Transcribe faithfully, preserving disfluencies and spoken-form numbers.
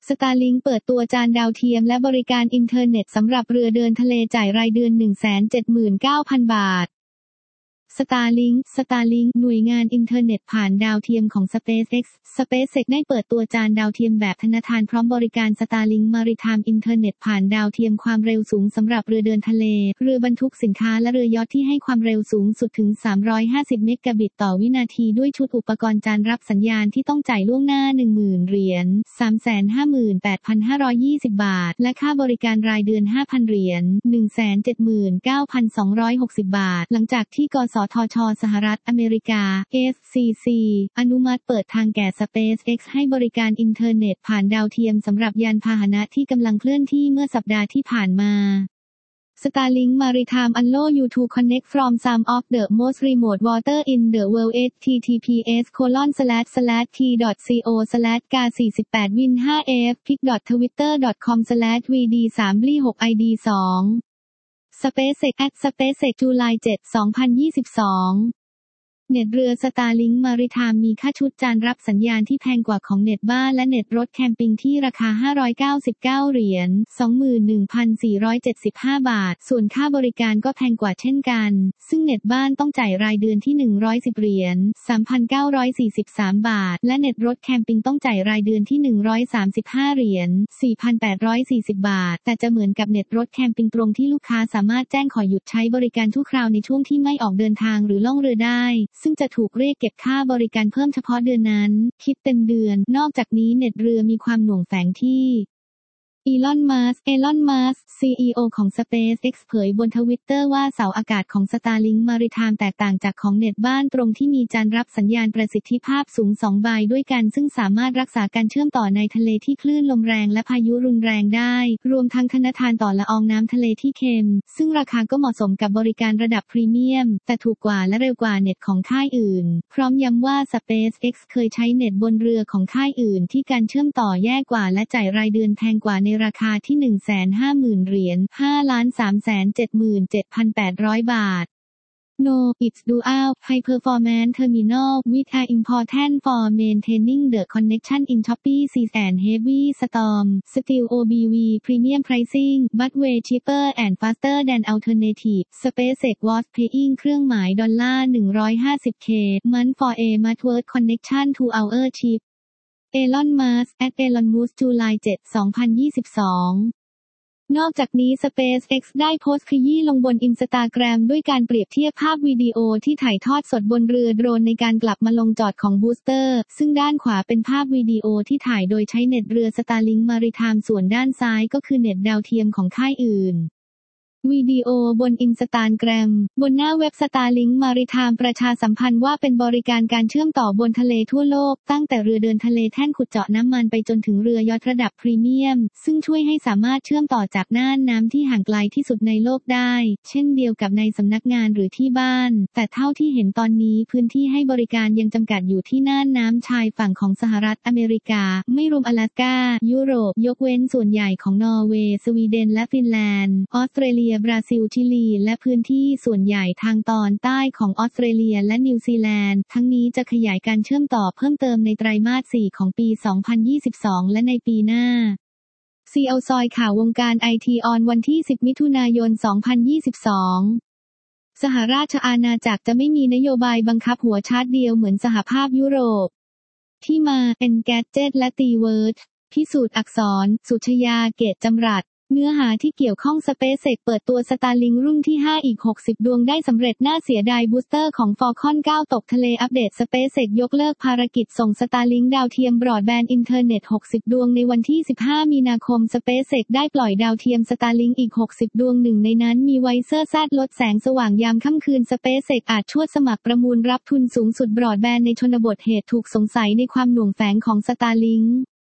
Starlink เปิดตัวจานดาวเทียมและบริการอินเทอร์เน็ตสำหรับเรือเดินทะเลจ่ายรายเดือน หนึ่งแสนเจ็ดหมื่นเก้าพัน บาทStarlink Starlink หน่วยงานอินเทอร์เน็ตผ่านดาวเทียมของ SpaceX SpaceX ได้เปิดตัวจานดาวเทียมแบบธนาคารพร้อมบริการ Starlink Maritime อินเทอร์เน็ตผ่านดาวเทียมความเร็วสูงสำหรับเรือเดินทะเลเรือบรรทุกสินค้าและเรือยอชท์ที่ให้ความเร็วสูงสุดถึงสามร้อยห้าสิบเมกะบิตต่อวินาทีด้วยชุดอุปกรณ์จานรับสัญญาณที่ต้องจ่ายล่วงหน้า หนึ่งหมื่น เหรียญ สามแสนห้าหมื่นแปดพันห้าร้อยยี่สิบ บาทและค่าบริการรายเดือน ห้าพัน เหรียญ หนึ่งแสนเจ็ดหมื่นเก้าพันสองร้อยหกสิบ บาทหลังจากที่กสทช.สหรัฐอเมริกา เอฟ ซี ซี อนุมัติเปิดทางแก่ SpaceX ให้บริการอินเทอร์เน็ตผ่านดาวเทียมสำหรับยานพาหนะที่กำลังเคลื่อนที่เมื่อสัปดาห์ที่ผ่านมา Starlink Maritime allow you to connect from some of the most remote water in the world https colon slash slash t dot co slash g a สี่สิบแปด win ห้า f pic dot twitter dot com slash vd สาม li หก id สอง SpaceX at SpaceX จุลายเจ็ด สองพันยี่สิบสองเน็ตเรือ Starlink Maritime มีค่าชุดจานรับสัญญาณที่แพงกว่าของเน็ตบ้านและเน็ตรถแคมปิ้งที่ราคาห้าร้อยเก้าสิบเก้าเหรียญ สองหมื่นหนึ่งพันสี่ร้อยเจ็ดสิบห้า บาทส่วนค่าบริการก็แพงกว่าเช่นกันซึ่งเน็ตบ้านต้องจ่ายรายเดือนที่หนึ่งร้อยสิบเหรียญ สามพันเก้าร้อยสี่สิบสาม บาทและเน็ตรถแคมปิ้งต้องจ่ายรายเดือนที่หนึ่งร้อยสามสิบห้าเหรียญ สี่พันแปดร้อยสี่สิบ บาทแต่จะเหมือนกับเน็ตรถแคมปิ้งตรงที่ลูกค้าสามารถแจ้งขอหยุดใช้บริการชั่วคราวในช่วงที่ไม่ออกเดินทางหรือล่องเรือได้ซึ่งจะถูกเรียกเก็บค่าบริการเพิ่มเฉพาะเดือนนั้นคิดเป็นเดือนนอกจากนี้เน็ตเรือมีความหน่วงแฝงที่อีลอน มัสก์ เอลอน มัสก์ ซี อี โอ ของ SpaceX เผยบนทวิตเตอร์ว่าเสาอากาศของ Starlink Maritime แตกต่างจากของเน็ตบ้านตรงที่มีจานรับสัญญาณประสิทธิภาพสูงสองใบด้วยกันซึ่งสามารถรักษาการเชื่อมต่อในทะเลที่คลื่นลมแรงและพายุรุนแรงได้รวมทั้งทนทานต่อละอองน้ำทะเลที่เค็มซึ่งราคาก็เหมาะสมกับบริการระดับพรีเมียมแต่ถูกกว่าและเร็วกว่าเน็ตของค่ายอื่นพร้อมย้ำว่า SpaceX เคยใช้เน็ตบนเรือของค่ายอื่นที่การเชื่อมต่อแย่กว่าและจ่ายรายเดือนแพงกว่าในราคาที่ หนึ่งแสนห้าหมื่น เหรียญ ห้าล้านสามแสนเจ็ดหมื่นเจ็ดพันแปดร้อย บาท No, it's dual high performance terminal which are important for maintaining the connection in choppy seas and heavy storm. Still โอ บี วี premium pricing, but way cheaper and faster than alternative. SpaceX was paying เครื่องหมายดอลลาร์หนึ่งร้อยห้าสิบเค month for a network connection to our ship. เอลอน มัสก์ at Elon Musk จุลายเจ็ด สองพันยี่สิบสองนอกจากนี้ SpaceX ได้โพสต์ขยี้ลงบน Instagram ด้วยการเปรียบเทียบภาพวิดีโอที่ถ่ายทอดสดบนเรือโดรนในการกลับมาลงจอดของบูสเตอร์ซึ่งด้านขวาเป็นภาพวิดีโอที่ถ่ายโดยใช้เน็ตเรือ Starlink Maritime ส่วนด้านซ้ายก็คือเน็ตดาวเทียมของค่ายอื่นวิดีโอบน Instagram บนหน้าเว็บ Starlink Maritime ประชาสัมพันธ์ว่าเป็นบริการการเชื่อมต่อบนทะเลทั่วโลกตั้งแต่เรือเดินทะเลแท่นขุดเจาะน้ำมันไปจนถึงเรือยอชท์ระดับพรีเมียมซึ่งช่วยให้สามารถเชื่อมต่อจากน่านน้ำที่ห่างไกลที่สุดในโลกได้เช่นเดียวกับในสำนักงานหรือที่บ้านแต่เท่าที่เห็นตอนนี้พื้นที่ให้บริการยังจำกัดอยู่ที่น่านน้ำชายฝั่งของสหรัฐอเมริกาไม่รวม阿拉斯ก้ายุโรปยกเว้นส่วนใหญ่ของนอร์เวย์สวีเดนและฟินแลนด์ออสเตรเลียบราซิลชิลีและพื้นที่ส่วนใหญ่ทางตอนใต้ของออสเตรเลียและนิวซีแลนด์ทั้งนี้จะขยายการเชื่อมต่อเพิ่มเติมในไตรมาสสี่ของปีสองพันยี่สิบสองและในปีหน้า ซี แอล ซอยข่าววงการไอทีออนวันที่สิบมิถุนายนสองพันยี่สิบสองสหราชอาณาจักรจะไม่มีนโยบายบังคับหัวชาร์จเดียวเหมือนสหภาพยุโรปที่มา Engadget และ T-Word พิสูจน์อักษรสุชยาเกตจำรัดเนื้อหาที่เกี่ยวข้อง SpaceX เปิดตัว Starlink รุ่นที่ห้าอีกหกสิบดวงได้สำเร็จน่าเสียดายบูสเตอร์ของ Falcon เก้าตกทะเลอัปเดต SpaceX ยกเลิกภารกิจส่ง Starlink ดาวเทียมบรอดแบนด์อินเทอร์เน็ตหกสิบดวงในวันที่สิบห้ามีนาคม SpaceX ได้ปล่อยดาวเทียม Starlink อีกหกสิบดวงหนึ่งในนั้นมีไวเซอร์ แซด ลดแสงสว่างยามค่ำคืน SpaceX อาจชวดสมัครประมูลรับทุนสูงสุดบรอดแบนด์ในชนบทเหตุถูกสงสัยในความหน่วงแฝงของ Starlink